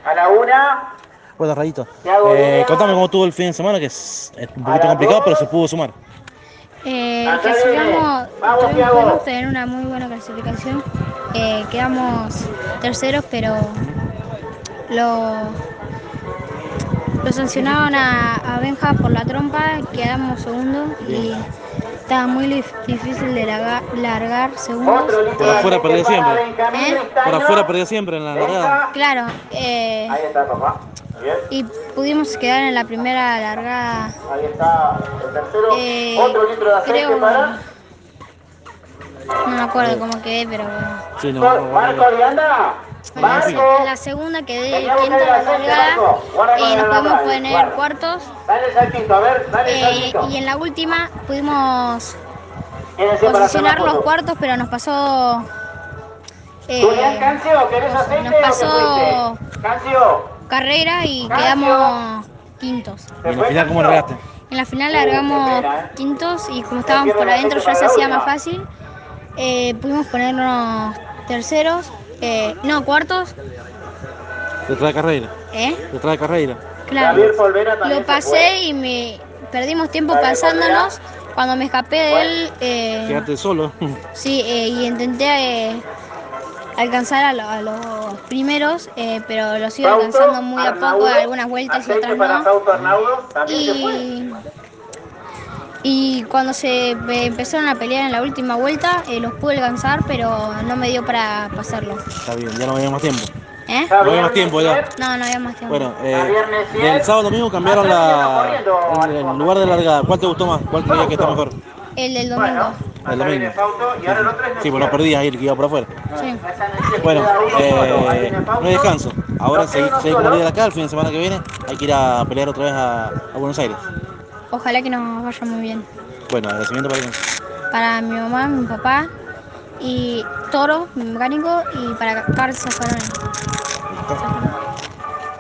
A la 1. Bueno, Rayito, Thiago Díaz. contame cómo estuvo el fin de semana, que es un A poquito la complicado, pero 2. se pudo sumar. Clasificamos, vamos, Pudimos Thiago. tener una muy buena clasificación. Quedamos terceros, pero lo, lo sancionaron a Benja por la trompa, quedamos segundos Bien. y estaba muy difícil de largar segundos. Otro litro Por de afuera aceite perdió para siempre. Benjamín Por Ristaño. afuera perdió siempre en la largada. Claro, Ahí está, papá. Bien. y pudimos quedar en la primera largada. Ahí está el tercero. Otro litro de aceite Creo, para. no me acuerdo cómo quedé, pero bueno. Sí, no, Marco Arianda. Marco. En la segunda quedé Vení a buscar quinto el en la aceite, largada. Marco. Guarda con Nos el pudimos alambrado. poner Guarda. cuartos. Dale el saltito, a ver, dale el saltito. Y en la última pudimos Quédense para hacer la posicionar los foto. cuartos, pero nos pasó Julián Cancio, ¿querés aceite nos o te pasó fuiste? Cancio. carrera y Cancio. quedamos quintos. ¿Y en la final cómo largaste? En la final Qué largamos pena, quintos y como Se estábamos pierde por el adentro aceite ya para se la hacía más última. fácil. Pudimos ponernos terceros, no, cuartos. Detrás de carrera. ¿Eh? Detrás de carrera. Claro. Javier Polvera también Lo se fue. pasé y perdimos tiempo Javier pasándonos. Cuando me escapé de él, Quedarte solo. sí, y intenté alcanzar a los primeros, pero los iba Fausto alcanzando muy a poco, Arnaudo. algunas vueltas y Aceite otras para no. Fausto Arnaudo. También se fue. Y cuando se empezaron a pelear en la última vuelta, los pude alcanzar, pero no me dio para pasarlo. Está bien, ya no había más tiempo. ¿Eh? No había más tiempo ya. No había más tiempo. Bueno, Javier Messier. del sábado domingo cambiaron el lugar de largada. ¿Cuál te gustó más? ¿Cuál creías que está mejor? El del Bueno, domingo. El acá viene domingo. Fausto y ahora el otro es Sí, Messier. pues no perdías ahí el que iba por afuera. Sí. Bueno, Ahí viene no Fausto. hay descanso. Ahora Nos queda uno seguimos solo. líder acá, el fin de semana que viene hay que ir a pelear otra vez a Buenos Aires. Ojalá que nos vaya muy bien. Bueno, agradecimiento para quién. Para mi mamá, mi papá y Toro, mi mecánico, y para Carlos Zaffaroni.